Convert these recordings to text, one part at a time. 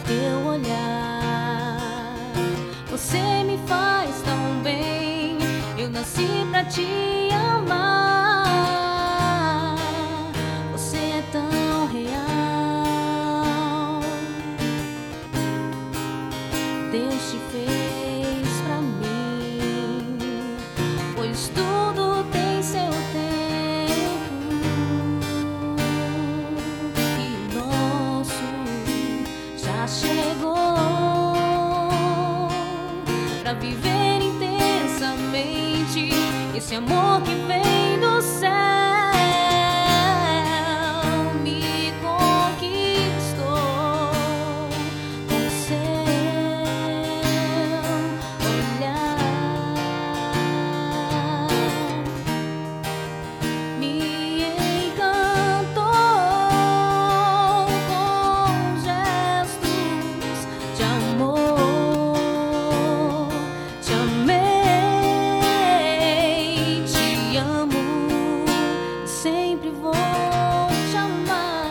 teu olhar. Você me faz tão bem, eu nasci pra te amar. Você é tão real. Deus te fez pra mim, pois tudo tem seu tempo, e o nosso já chegou pra viver intensamente esse amor que vem do céu. Me conquistou com seu olhar, me encantou com gestos de amor. Te amei, te amo, sempre vou te amar.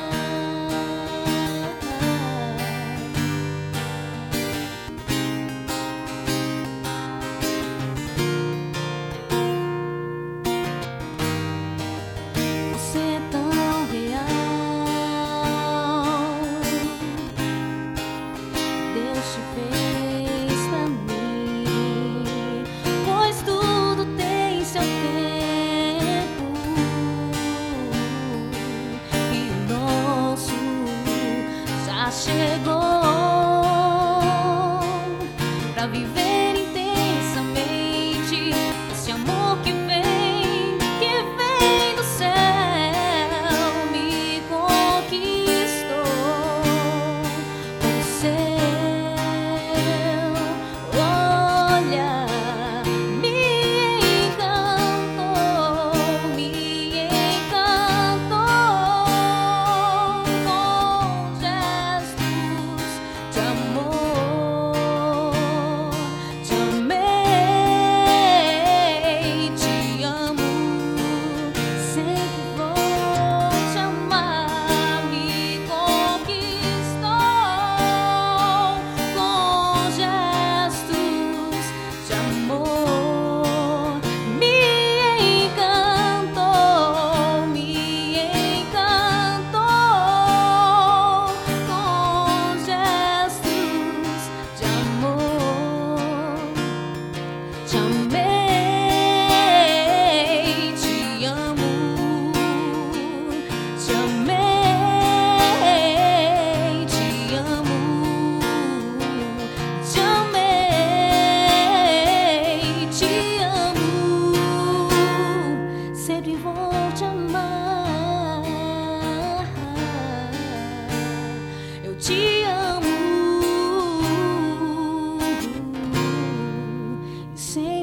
Você é tão real. Deus te fez pra mim, pois tudo tem seu tempo, e o nosso já chegou pra viver intensamente esse amor que vem do céu. Me conquistou com seu olhar, me encantou com gestos de amor. Te amei, te amo, sempre vou te amar. Me conquistou com gestos de amor. Me encantou com gestos de amor. Te amei, te amo, te amei, te amo, te amei, te amo, sempre vou te amar. Eu te amo, e sempre